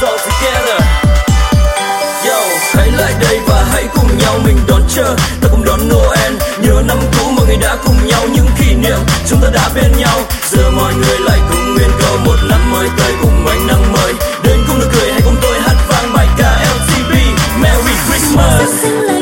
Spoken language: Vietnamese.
all together. Yo, hãy lại đây và hãy cùng nhau mình đón chờ, ta cùng đón Noel. Nhớ năm cũ mọi người đã cùng nhau những kỷ niệm chúng ta đã bên nhau. Giờ mọi người lại cùng nguyện cầu một năm mới tới cùng ánh nắng mới đến cùng nụ cười. Hãy cùng tôi hát vang bài ca LTB Merry Christmas.